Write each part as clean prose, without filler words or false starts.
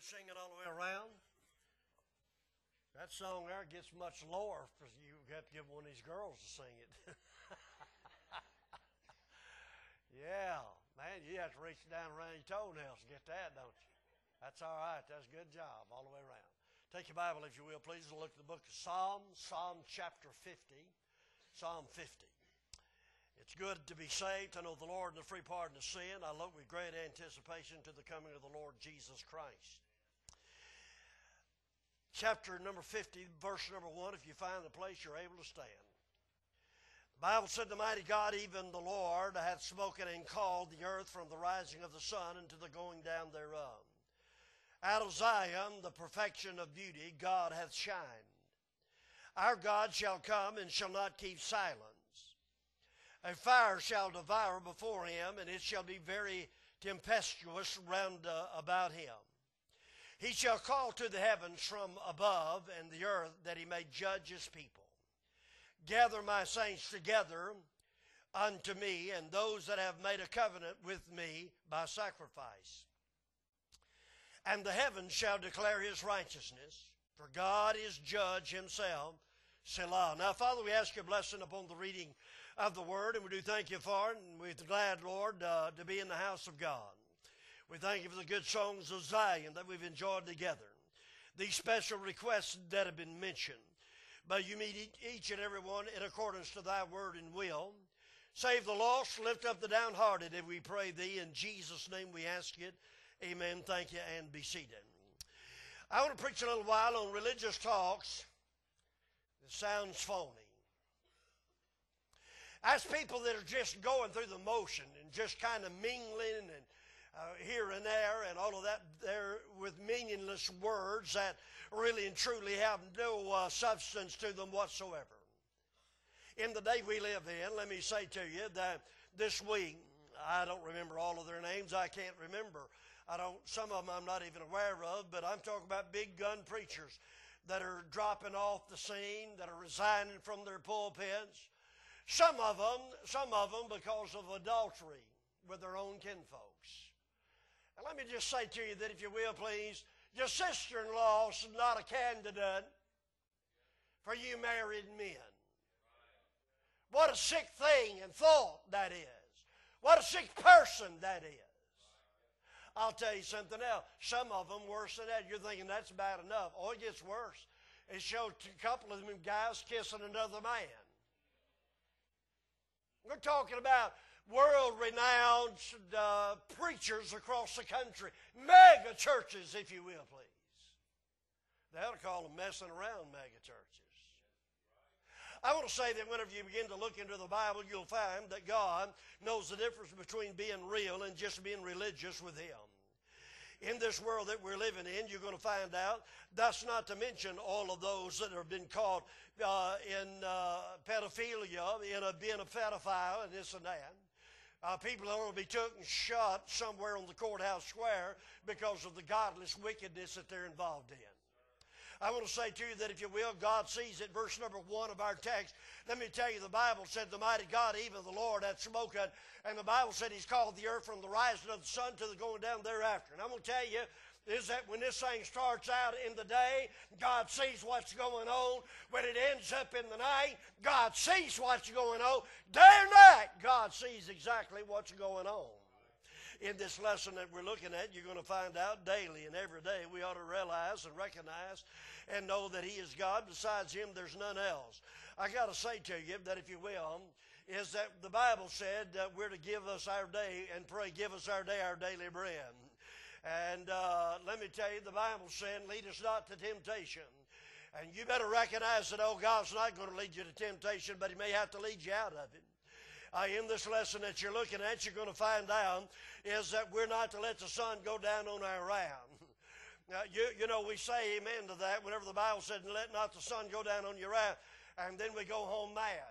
sing it all the way around. That song there gets much lower because you have to get one of these girls to sing it. Yeah, man, you have to reach down around your toenails to get that, don't you? That's all right. That's a good job all the way around. Take your Bible, if you will, please, and look at the book of Psalms, Psalm chapter 50, Psalm 50. It's good to be saved, to know the Lord and the free pardon of sin. I look with great anticipation to the coming of the Lord Jesus Christ. Chapter number 50, verse number 1, if you find the place, you're able to stand. The Bible said, the mighty God, even the Lord, hath spoken and called the earth from the rising of the sun unto the going down thereof. Out of Zion, the perfection of beauty, God hath shined. Our God shall come and shall not keep silence. A fire shall devour before him, and it shall be very tempestuous round about him. He shall call to the heavens from above, and the earth, that he may judge his people. Gather my saints together unto me, and those that have made a covenant with me by sacrifice. And the heavens shall declare his righteousness, for God is judge himself. Selah. Now, Father, we ask your blessing upon the reading of the word, and we do thank you for it, and we're glad, Lord, to be in the house of God. We thank you for the good songs of Zion that we've enjoyed together. These special requests that have been mentioned. But you meet each and every one in accordance to thy word and will. Save the lost, lift up the downhearted, if we pray thee. In Jesus' name we ask it. Amen. Thank you, and be seated. I want to preach a little while on religious talks that sounds phony. As people that are just going through the motion and just kind of mingling and here and there and all of that there with meaningless words that really and truly have no substance to them whatsoever. In the day we live in, let me say to you that this week, I don't remember all of their names. I can't remember. Some of them I'm not even aware of, but I'm talking about big gun preachers that are dropping off the scene, that are resigning from their pulpits. Some of them because of adultery with their own kinfolks. And let me just say to you that, if you will, please, your sister-in-law is not a candidate for you married men. What a sick thing and thought that is. What a sick person that is. I'll tell you something else. Some of them worse than that. You're thinking that's bad enough. Oh, it gets worse. It showed a couple of them guys kissing another man. We're talking about world-renowned preachers across the country. Mega churches, if you will, please. They ought to call them messing around mega churches. I want to say that whenever you begin to look into the Bible, you'll find that God knows the difference between being real and just being religious with him. In this world that we're living in, you're going to find out, that's not to mention all of those that have been caught in pedophilia, in being a pedophile and this and that. People are going to be took and shot somewhere on the courthouse square because of the godless wickedness that they're involved in. I want to say to you that, if you will, God sees it. Verse number 1 of our text. Let me tell you, the Bible said, the mighty God, even the Lord, hath spoken. And the Bible said he's called the earth from the rising of the sun to the going down thereafter. And I'm going to tell you, is that when this thing starts out in the day, God sees what's going on. When it ends up in the night, God sees what's going on. Day or night, God sees exactly what's going on. In this lesson that we're looking at, you're going to find out daily and every day we ought to realize and recognize and know that he is God. Besides him, there's none else. I got to say to you that, if you will, is that the Bible said that we're to give us our day and pray, give us our day our daily bread. And let me tell you, the Bible said, lead us not to temptation. And you better recognize that, God's not going to lead you to temptation, but he may have to lead you out of it. In this lesson that you're looking at, you're going to find out is that we're not to let the sun go down on our wrath. Now, you know, we say amen to that whenever the Bible said, let not the sun go down on your wrath, and then we go home mad.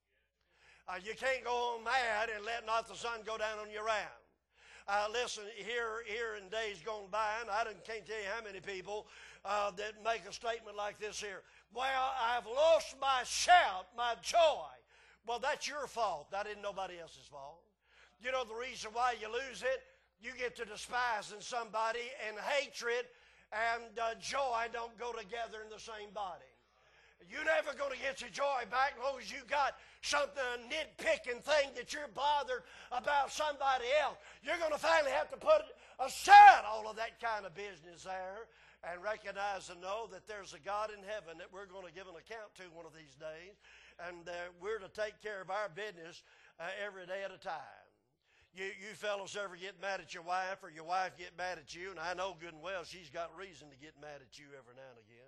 You can't go home mad and let not the sun go down on your wrath. Listen, here in days gone by, and I can't tell you how many people that make a statement like this here. Well, I've lost my shout, my joy. Well, that's your fault. That isn't nobody else's fault. You know the reason why you lose it? You get to despising somebody and hatred and joy don't go together in the same body. You're never going to get your joy back as long as you got something, a nitpicking thing that you're bothered about somebody else. You're going to finally have to put aside all of that kind of business there and recognize and know that there's a God in heaven that we're going to give an account to one of these days, and we're to take care of our business every day at a time. You fellows ever get mad at your wife, or your wife get mad at you? And I know good and well she's got reason to get mad at you every now and again.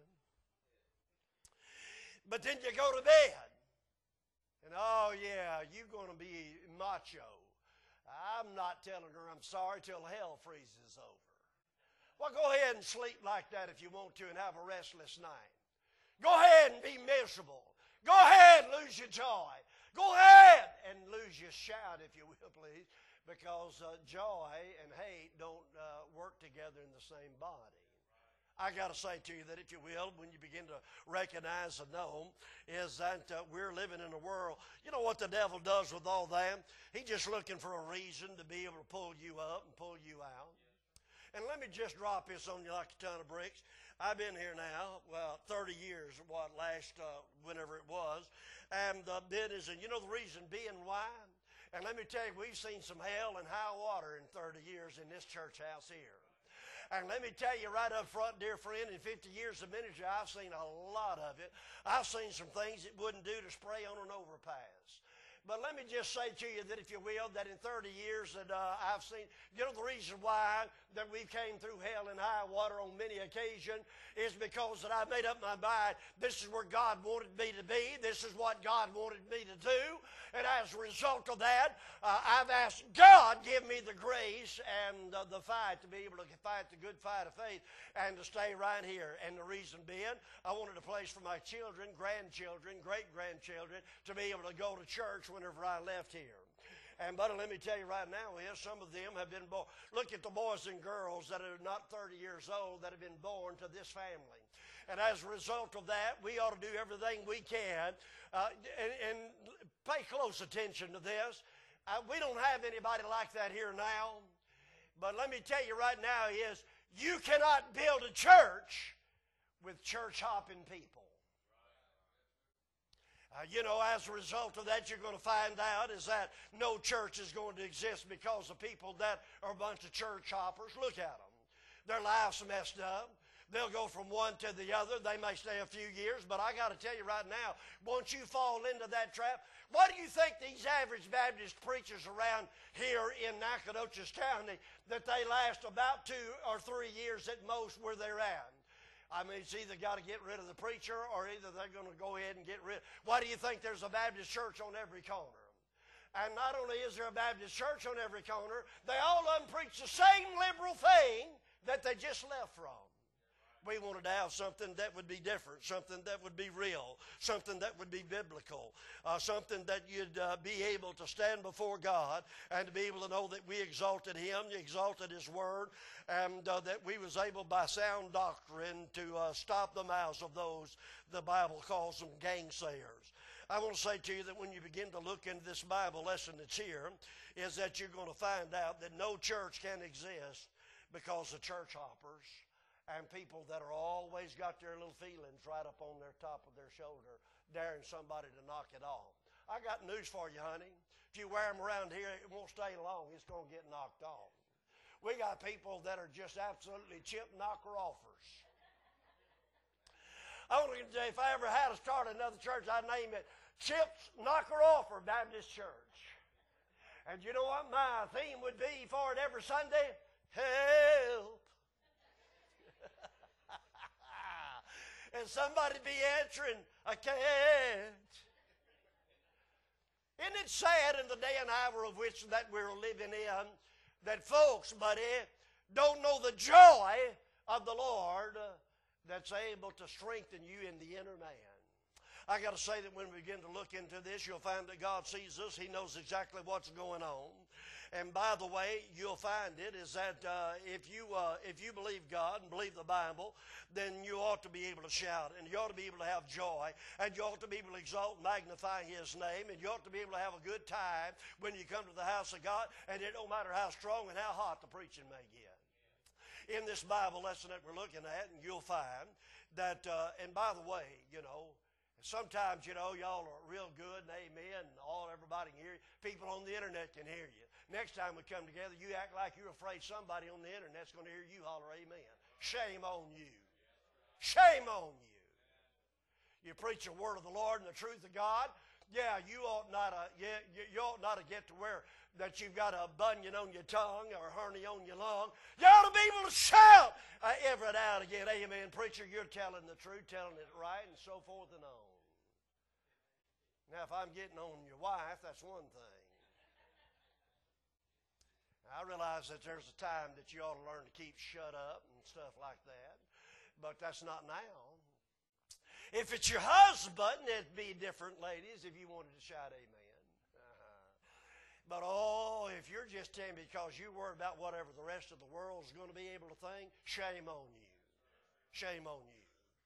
But then you go to bed, and oh yeah, you're going to be macho. I'm not telling her I'm sorry till hell freezes over. Well, go ahead and sleep like that if you want to and have a restless night. Go ahead and be miserable. Go ahead and lose your joy. Go ahead and lose your shout, if you will, please, because joy and hate don't work together in the same body. I got to say to you that, if you will, when you begin to recognize and know, is that we're living in a world. You know what the devil does with all that? He's just looking for a reason to be able to pull you up and pull you out. And let me just drop this on you like a ton of bricks. I've been here now, 30 years, whenever it was, and business, and you know the reason being why? And let me tell you, we've seen some hell and high water in 30 years in this church house here. And let me tell you right up front, dear friend, in 50 years of ministry, I've seen a lot of it. I've seen some things it wouldn't do to spray on an overpass. But let me just say to you that, if you will, that in 30 years that I've seen, you know, the reason why that we came through hell and high water on many occasions is because that I made up my mind, this is where God wanted me to be. This is what God wanted me to do. And as a result of that, I've asked God, give me the grace and the fight to be able to fight the good fight of faith and to stay right here. And the reason being, I wanted a place for my children, grandchildren, great-grandchildren to be able to go to church whenever I left here. And buddy, let me tell you right now is some of them have been born. Look at the boys and girls that are not 30 years old that have been born to this family. And as a result of that, we ought to do everything we can. And pay close attention to this. We don't have anybody like that here now. But let me tell you right now is you cannot build a church with church hopping people. You know, as a result of that, you're going to find out is that no church is going to exist because of people that are a bunch of church hoppers. Look at them. Their life's messed up. They'll go from one to the other. They may stay a few years, but I got to tell you right now, once you fall into that trap, what do you think these average Baptist preachers around here in Nacogdoches County, that they last about 2 or 3 years at most where they're at? I mean, it's either got to get rid of the preacher or either they're going to go ahead and get rid. Why do you think there's a Baptist church on every corner? And not only is there a Baptist church on every corner, they all of them preach the same liberal thing that they just left from. We wanted to have something that would be different, something that would be real, something that would be biblical, something that you'd be able to stand before God and to be able to know that we exalted Him, exalted His Word, and that we was able by sound doctrine to stop the mouths of those the Bible calls them gainsayers. I want to say to you that when you begin to look into this Bible lesson that's here, is that you're going to find out that no church can exist because of church hoppers and people that are always got their little feelings right up on their top of their shoulder, daring somebody to knock it off. I got news for you, honey. If you wear them around here, it won't stay long. It's going to get knocked off. We got people that are just absolutely chip knocker offers. I want to say, if I ever had to start another church, I'd name it Chips Knocker Offer Baptist Church. And you know what my theme would be for it every Sunday? Help. And somebody be answering, I can't. Isn't it sad in the day and hour of which that we're living in, that folks, buddy, don't know the joy of the Lord that's able to strengthen you in the inner man? I got to say that when we begin to look into this, you'll find that God sees us. He knows exactly what's going on. And by the way, you'll find it is that if you believe God and believe the Bible, then you ought to be able to shout, and you ought to be able to have joy, and you ought to be able to exalt and magnify His name, and you ought to be able to have a good time when you come to the house of God, and it don't matter how strong and how hot the preaching may get. In this Bible lesson that we're looking at, and you'll find that, and by the way, sometimes, y'all are real good and amen, and everybody can hear you. People on the internet can hear you. Next time we come together, you act like you're afraid somebody on the internet's going to hear you holler amen. Shame on you. Shame on you. You preach the word of the Lord and the truth of God. Yeah, you ought not to get to where that you've got a bunion on your tongue or a hernia on your lung. You ought to be able to shout every now and again, amen, preacher, you're telling the truth, telling it right, and so forth and on. Now, if I'm getting on your wife, that's one thing. I realize that there's a time that you ought to learn to keep shut up and stuff like that, but that's not now. If it's your husband, it'd be different, ladies, if you wanted to shout amen. But if you're just saying because you're worried about whatever the rest of the world is going to be able to think, shame on you. Shame on you.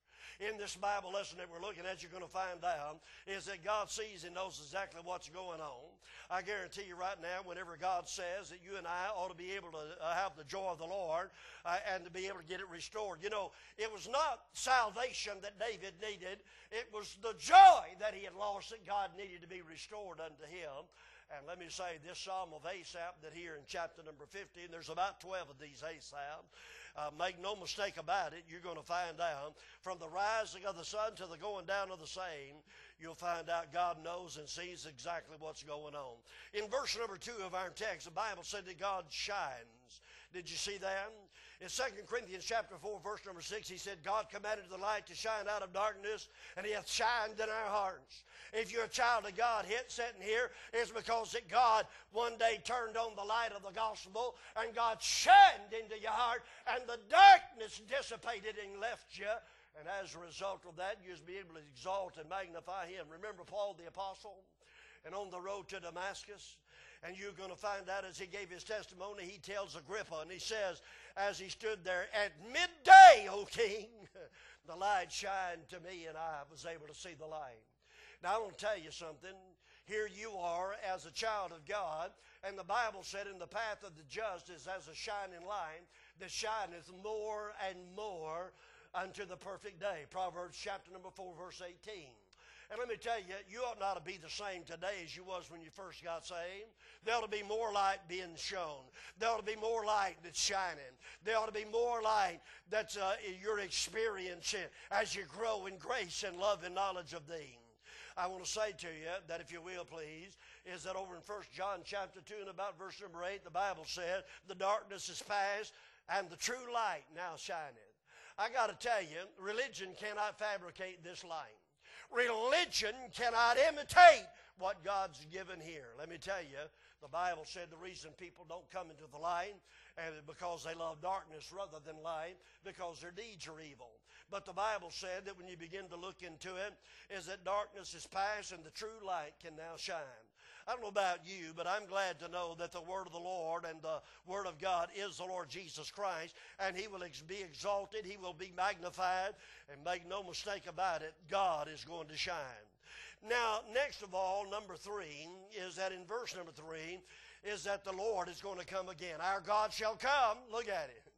In this Bible lesson that we're looking at, you're going to find out is that God sees and knows exactly what's going on. I guarantee you right now, whenever God says that you and I ought to be able to have the joy of the Lord and to be able to get it restored. It was not salvation that David needed. It was the joy that he had lost that God needed to be restored unto him. And let me say, this Psalm of Asaph that here in chapter number 50, and there's about 12 of these Asaph. Make no mistake about it, you're going to find out from the rising of the sun to the going down of the same, you'll find out God knows and sees exactly what's going on. In verse number 2 of our text, the Bible said that God shines. Did you see that? In 2 Corinthians chapter 4, verse number 6, he said, God commanded the light to shine out of darkness, and he hath shined in our hearts. If you're a child of God sitting here, it's because that God one day turned on the light of the gospel, and God shined into your heart, and the darkness dissipated and left you. And as a result of that, you'll be able to exalt and magnify him. Remember Paul the apostle? And on the road to Damascus, and you're going to find out as he gave his testimony, he tells Agrippa, and he says, as he stood there, at midday, O king, the light shined to me, and I was able to see the light. Now, I want to tell you something. Here you are as a child of God, and the Bible said, in the path of the just is as a shining light that shineth more and more unto the perfect day. Proverbs chapter number 4, verse 18. And let me tell you, you ought not to be the same today as you was when you first got saved. There ought to be more light being shown. There ought to be more light that's shining. There ought to be more light that's you're experiencing as you grow in grace and love and knowledge of thee. I want to say to you that, if you will, please, is that over in 1 John chapter 2 and about verse number 8, the Bible said, the darkness is past and the true light now shineth. I got to tell you, religion cannot fabricate this light. Religion cannot imitate what God's given here. Let me tell you, the Bible said the reason people don't come into the light and because they love darkness rather than light, because their deeds are evil. But the Bible said that when you begin to look into it, is that darkness is past and the true light can now shine. I don't know about you, but I'm glad to know that the word of the Lord and the word of God is the Lord Jesus Christ, and he will be exalted, he will be magnified, and make no mistake about it, God is going to shine. Now, next of all, number 3, is that in verse number 3, is that the Lord is going to come again. Our God shall come. Look at it.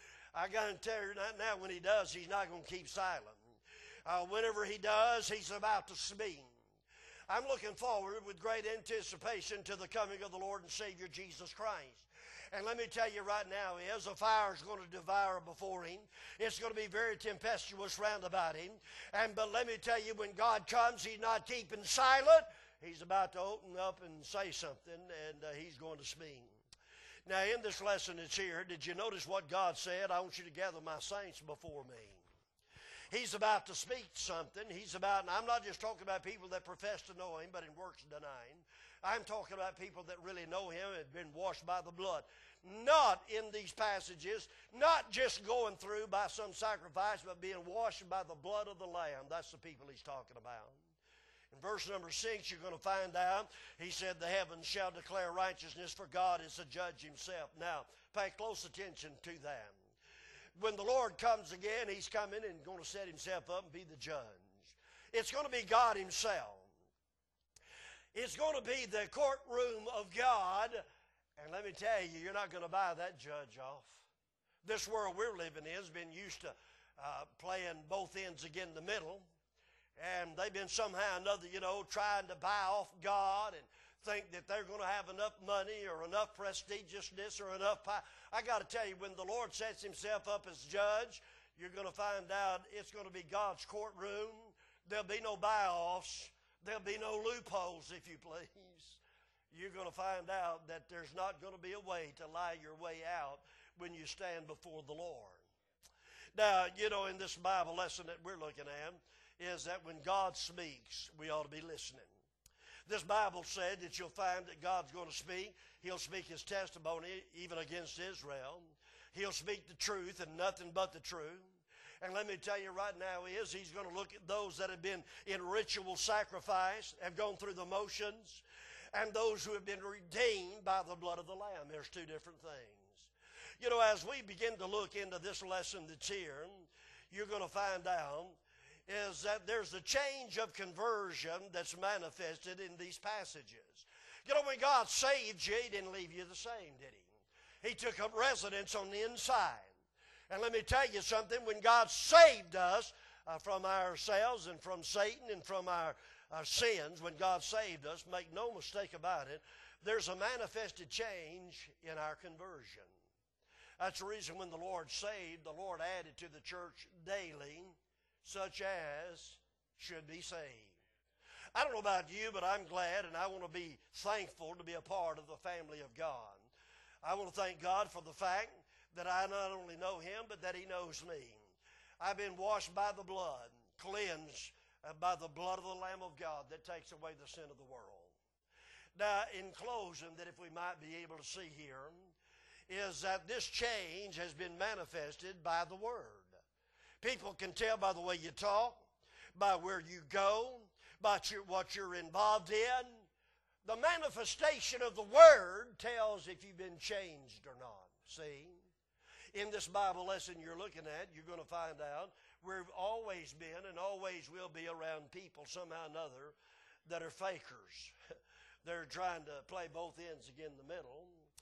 I got to tell you right now, when he does, he's not going to keep silent. Whenever he does, he's about to speak. I'm looking forward with great anticipation to the coming of the Lord and Savior Jesus Christ. And let me tell you right now, a fire is going to devour before him. It's going to be very tempestuous round about him. But let me tell you, when God comes, he's not keeping silent. He's about to open up and say something, and he's going to speak. Now, in this lesson that's here, did you notice what God said? I want you to gather my saints before me. He's about to speak something. And I'm not just talking about people that profess to know him, but in works deny him. I'm talking about people that really know him and have been washed by the blood. Not in these passages, not just going through by some sacrifice, but being washed by the blood of the Lamb. That's the people he's talking about. In verse number 6, you're going to find out, he said, the heavens shall declare righteousness, for God is the judge himself. Now, pay close attention to that. When the Lord comes again, he's coming and going to set himself up and be the judge. It's going to be God himself. It's going to be the courtroom of God. And let me tell you, you're not going to buy that judge off. This world we're living in has been used to playing both ends again the middle. And they've been somehow or another, trying to buy off God and think that they're going to have enough money or enough prestigiousness or enough power. I got to tell you, when the Lord sets himself up as judge, you're going to find out it's going to be God's courtroom. There'll be no buy-offs. There'll be no loopholes, if you please. You're going to find out that there's not going to be a way to lie your way out when you stand before the Lord. Now, in this Bible lesson that we're looking at, is that when God speaks, we ought to be listening. This Bible said that you'll find that God's going to speak. He'll speak his testimony even against Israel. He'll speak the truth and nothing but the truth. And let me tell you right now he's going to look at those that have been in ritual sacrifice, have gone through the motions, and those who have been redeemed by the blood of the Lamb. There's two different things. As we begin to look into this lesson that's here, you're going to find out is that there's a change of conversion that's manifested in these passages. When God saved you, he didn't leave you the same, did he? He took up residence on the inside. And let me tell you something, when God saved us from ourselves and from Satan and from our sins, when God saved us, make no mistake about it, there's a manifested change in our conversion. That's the reason when the Lord saved, the Lord added to the church daily such as should be saved. I don't know about you, but I'm glad and I want to be thankful to be a part of the family of God. I want to thank God for the fact that I not only know him, but that he knows me. I've been washed by the blood, cleansed by the blood of the Lamb of God that takes away the sin of the world. Now, in closing, that if we might be able to see here, is that this change has been manifested by the Word. People can tell by the way you talk, by where you go, by what you're involved in. The manifestation of the Word tells if you've been changed or not. See? In this Bible lesson you're looking at, you're going to find out we've always been and always will be around people somehow or another that are fakers. They're trying to play both ends again in the middle.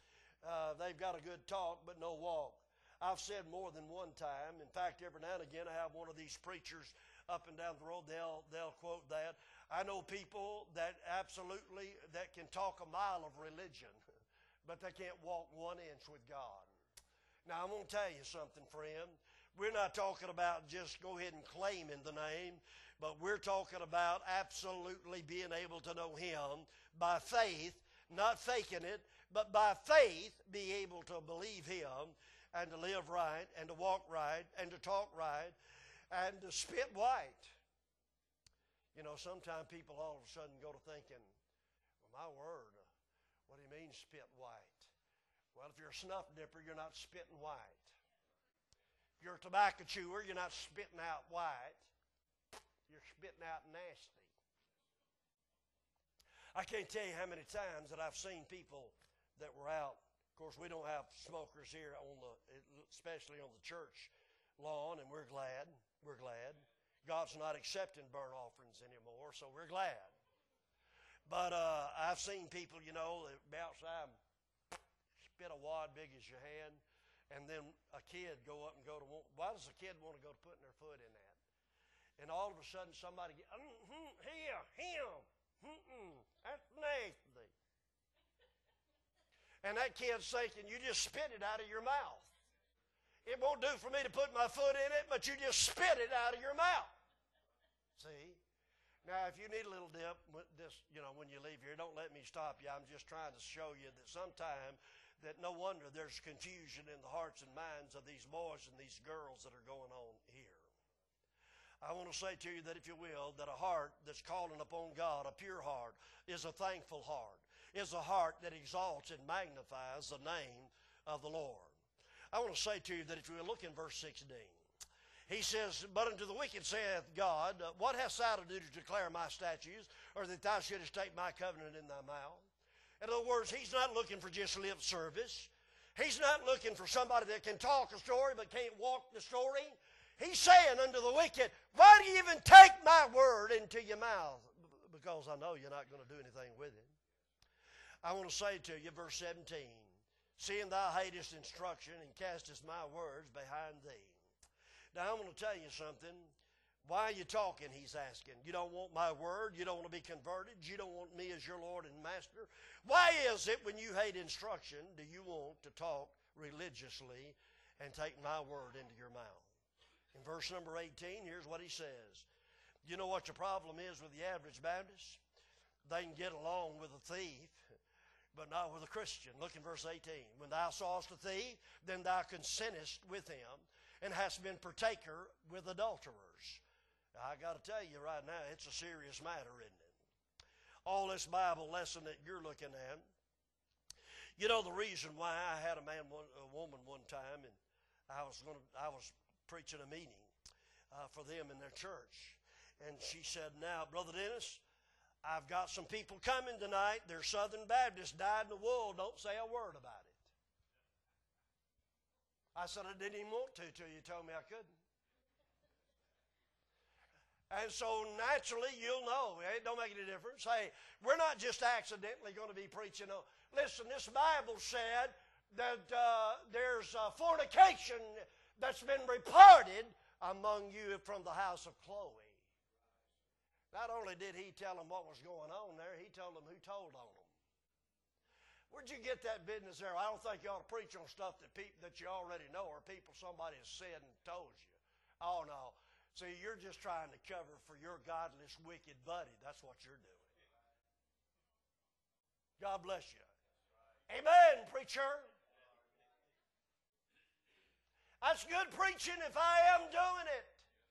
They've got a good talk but no walk. I've said more than one time, in fact, every now and again I have one of these preachers up and down the road, they'll quote that. I know people that absolutely, that can talk a mile of religion, but they can't walk 1 inch with God. Now, I'm going to tell you something, friend. We're not talking about just go ahead and claiming the name, but we're talking about absolutely being able to know him by faith, not faking it, but by faith be able to believe him and to live right, and to walk right, and to talk right, and to spit white. Sometimes people all of a sudden go to thinking, well, my word, what do you mean spit white? Well, if you're a snuff dipper, you're not spitting white. If you're a tobacco chewer, you're not spitting out white. You're spitting out nasty. I can't tell you how many times that I've seen people that were out. Of course, we don't have smokers here especially on the church lawn, and we're glad. We're glad. God's not accepting burnt offerings anymore, so we're glad. But I've seen people, that be outside, spit a wad big as your hand, and then a kid go up and go to, why does a kid want to go to putting their foot in that? And all of a sudden somebody get, that's nasty. And that kid's thinking, you just spit it out of your mouth. It won't do for me to put my foot in it, but you just spit it out of your mouth. See? Now, if you need a little dip, when you leave here, don't let me stop you. I'm just trying to show you that sometime that no wonder there's confusion in the hearts and minds of these boys and these girls that are going on here. I want to say to you that, if you will, that a heart that's calling upon God, a pure heart, is a thankful heart, is a heart that exalts and magnifies the name of the Lord. I want to say to you that if you look in verse 16, he says, but unto the wicked saith God, what hast thou to do to declare my statutes, or that thou shouldest take my covenant in thy mouth? In other words, he's not looking for just lip service. He's not looking for somebody that can talk a story but can't walk the story. He's saying unto the wicked, why do you even take my word into your mouth? Because I know you're not going to do anything with it. I want to say to you, verse 17, seeing thou hatest instruction and castest my words behind thee. Now I'm going to tell you something. Why are you talking, he's asking. You don't want my word? You don't want to be converted? You don't want me as your Lord and Master? Why is it when you hate instruction do you want to talk religiously and take my word into your mouth? In verse number 18, here's what he says. You know what your problem is with the average Baptist? They can get along with a thief, but not with a Christian. Look in verse 18. When thou sawest a thief, then thou consentest with him, and hast been partaker with adulterers. Now, I got to tell you right now, it's a serious matter, isn't it? All this Bible lesson that you're looking at. You know the reason why I had a woman one time, and I was preaching a meeting for them in their church, and she said, "Now, Brother Dennis, I've got some people coming tonight. They're Southern Baptists, dyed in the wool. Don't say a word about it." I said, "I didn't even want to till you told me I couldn't." And so naturally, you'll know. It don't make any difference. Hey, we're not just accidentally going to be preaching. Listen, this Bible said that there's fornication that's been reported among you from the house of Chloe. Not only did he tell them what was going on there, he told them who told on them. Where'd you get that business there? I don't think you ought to preach on stuff that you already know or people somebody has said and told you. Oh, no. See, you're just trying to cover for your godless, wicked buddy. That's what you're doing. God bless you. Amen, preacher. That's good preaching if I am doing it.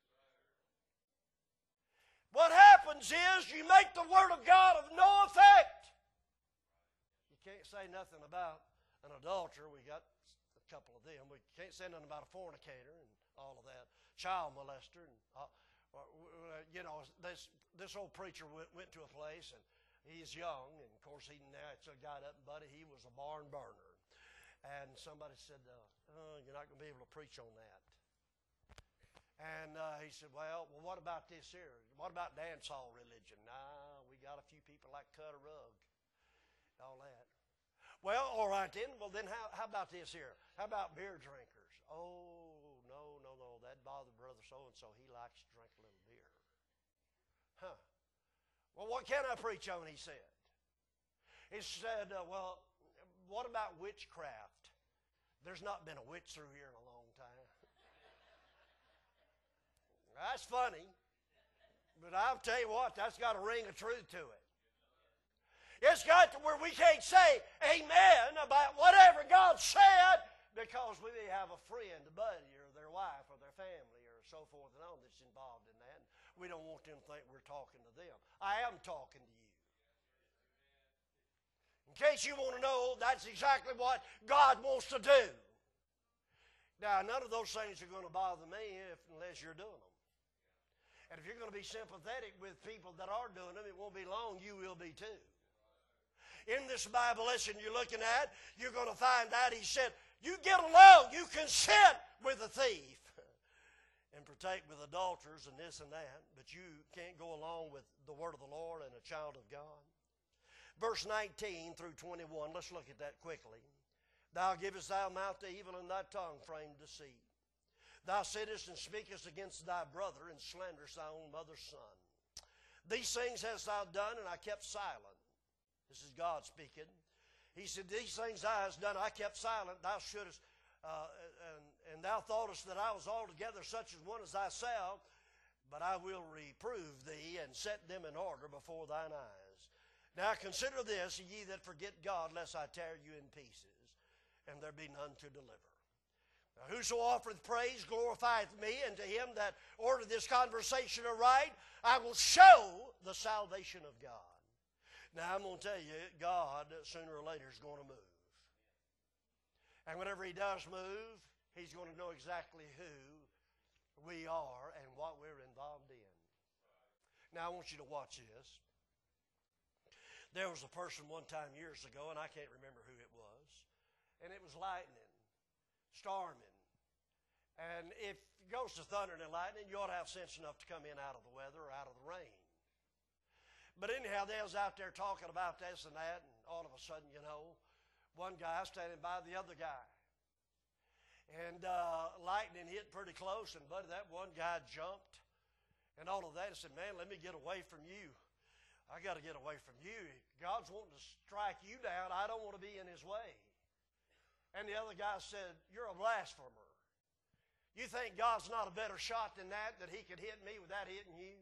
What happens is you make the Word of God of no effect. You can't say nothing about an adulterer. We got a couple of them. We can't say nothing about a fornicator and all of that. Child molester. And, you know, this old preacher went to a place, and he's young, and of course he got up, buddy, he was a barn burner. And somebody said, you're not going to be able to preach on that. And he said, well, what about this here? What about dance hall religion? Nah, we got a few people like cut a rug. All that. Well, all right then. Well, then how about this here? How about beer drinkers? Oh, no. That bothered brother so-and-so. He likes to drink a little beer. Huh. Well, what can I preach on, he said. He said, well, what about witchcraft? There's not been a witch through here in a long time. That's funny. But I'll tell you what, that's got a ring of truth to it. It's got to where we can't say amen about whatever God said because we may have a friend, a buddy, or their wife, or their family, or so forth and on that's involved in that. We don't want them to think we're talking to them. I am talking to you. In case you want to know, that's exactly what God wants to do. Now, none of those things are going to bother me unless you're doing them. And if you're going to be sympathetic with people that are doing them, it won't be long, you will be too. In this Bible lesson you're looking at, you're going to find out, he said, you get along, you consent with a thief and partake with adulterers and this and that, but you can't go along with the word of the Lord and a child of God. Verse 19 through 21, let's look at that quickly. Thou givest thy mouth to evil and thy tongue framed deceit. Thou sittest and speakest against thy brother and slanderest thy own mother's son. These things hast thou done, and I kept silent. This is God speaking. He said, these things thou hast done, I kept silent. Thou shouldest, and thou thoughtest that I was altogether such as one as thyself, but I will reprove thee and set them in order before thine eyes. Now consider this, ye that forget God, lest I tear you in pieces, and there be none to deliver. Now, whoso offereth praise glorifieth me, and to him that ordered this conversation aright, I will show the salvation of God. Now, I'm going to tell you, God, sooner or later, is going to move. And whenever he does move, he's going to know exactly who we are and what we're involved in. Now, I want you to watch this. There was a person one time years ago, and I can't remember who it was, and it was lightning, storming. And if it goes to thunder and lightning, you ought to have sense enough to come in out of the weather or out of the rain. But anyhow, they was out there talking about this and that, and all of a sudden, you know, One guy standing by the other guy. And lightning hit pretty close, and buddy, that one guy jumped and all of that. He said, man, let me get away from you. I got to get away from you. God's wanting to strike you down. I don't want to be in his way. And the other guy said, you're a blasphemer. You think God's not a better shot than that he could hit me without hitting you?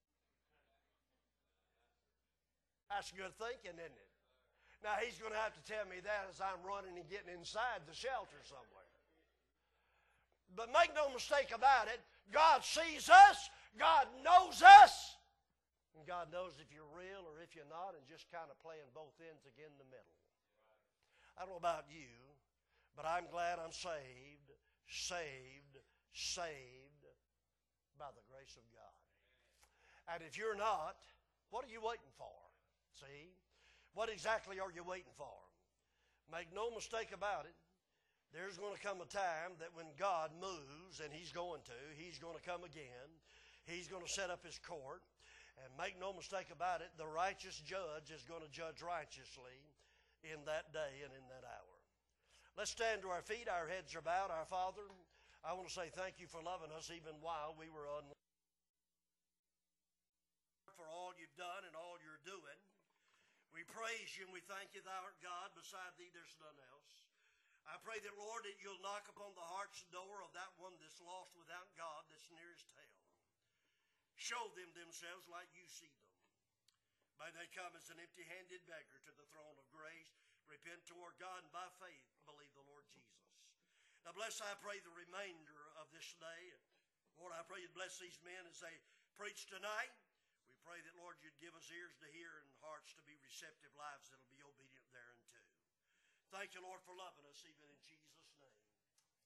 That's good thinking, isn't it? Now, he's going to have to tell me that as I'm running and getting inside the shelter somewhere. But make no mistake about it, God sees us, God knows us, and God knows if you're real or if you're not, and just kind of playing both ends again in the middle. I don't know about you, but I'm glad I'm saved by the grace of God. And if you're not, what are you waiting for? See? What exactly are you waiting for? Make no mistake about it. There's going to come a time that when God moves, and he's going to come again. He's going to set up his court. And make no mistake about it, the righteous judge is going to judge righteously in that day and in that hour. Let's stand to our feet. Our heads are bowed. Our Father, I want to say thank you for loving us even while we were for all you've done and all you're doing. We praise you and we thank you, thou art God. Beside thee there's none else. I pray that, Lord, that you'll knock upon the heart's door of that one that's lost without God, that's nearest hell. Show them themselves like you see them. May they come as an empty-handed beggar to the throne of grace, repent toward God, and by faith believe the Lord Jesus. Now bless, I pray, the remainder of this day. Lord, I pray you'd bless these men as they preach tonight. We pray that, Lord, you'd give us ears to hear and hearts to be receptive, lives that'll be obedient thereunto. Thank you, Lord, for loving us even in Jesus'